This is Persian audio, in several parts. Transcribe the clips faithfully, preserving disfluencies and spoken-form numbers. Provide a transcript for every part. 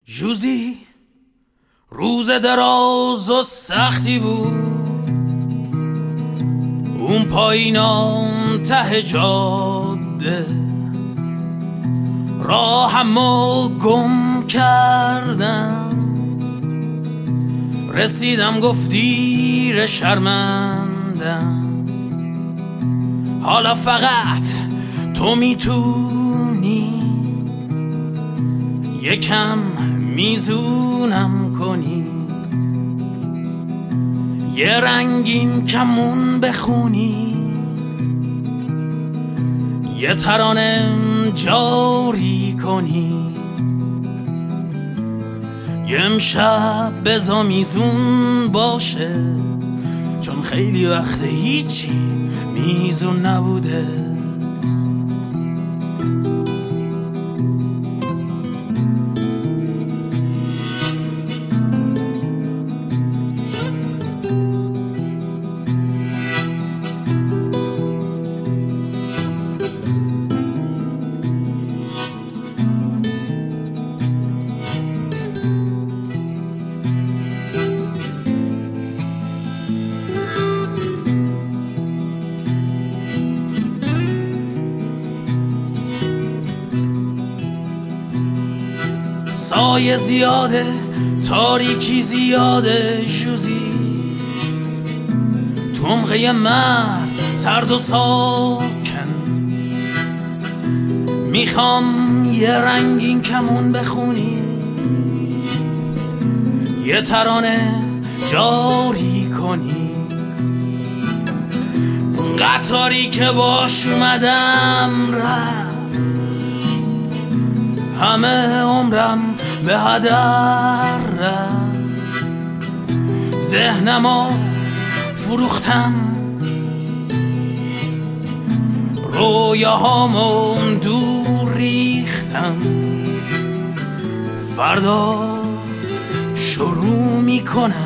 جوزی روز دراز و سختی بود، اون پایینام ته جاده راهمو گم کردم، رسیدم گفتیر شرمندم. حالا فقط تو میتونی یکم میزونم کنی، یه رنگین کمون بخونی، یه ترانم جاری کنی. یه امشب بزا میزون باشه، چون خیلی وقت هیچی میزون نبوده. سایه زیاده، تاریکی زیاده جوزی، تو عمقه مرد سرد و ساکن. میخوام یه رنگین کمون بخونی، یه ترانه جاری کنی. قطاری که باش اومدم رفت، همه عمرم به هدر رفت. ذهنمو فروختم، رویاهامو دور ریختم. فردا شروع میکنم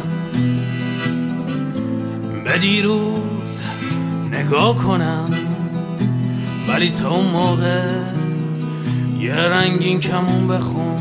به دیروز نگاه کنم، ولی تا اون موقع یه رنگین کمون بخون.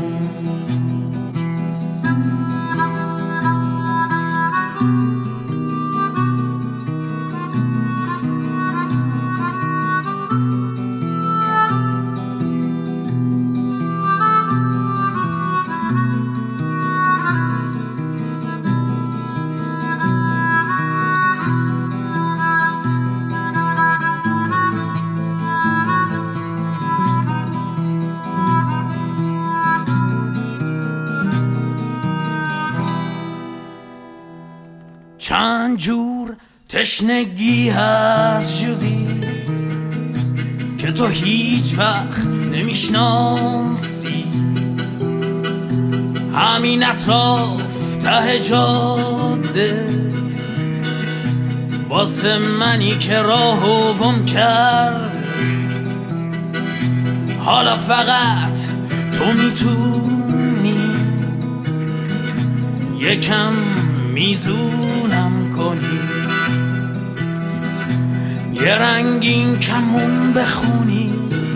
چند جور تشنگی هست جوزی که تو هیچ وقت نمیشناسی. همین اطراف ته جاده واسه منی که راهو گم کرد. حالا فقط تو میتونی یکم میزونم کنی، یه رنگین کمون بخونی،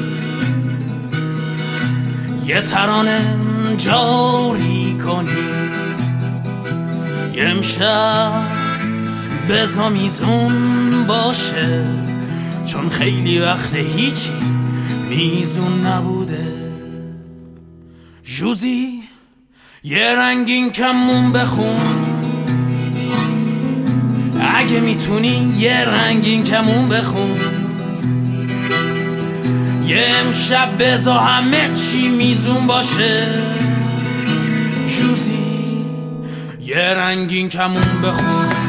یه ترانم جاری کنی. یه امشب بزا میزون باشه، چون خیلی وقت هیچی میزون نبوده. جوزی یه رنگین کمون بخون، اگه میتونی یه رنگین کمون بخون. یه امشب بزا همه چی میزون باشه. جوزی یه رنگین کمون بخون.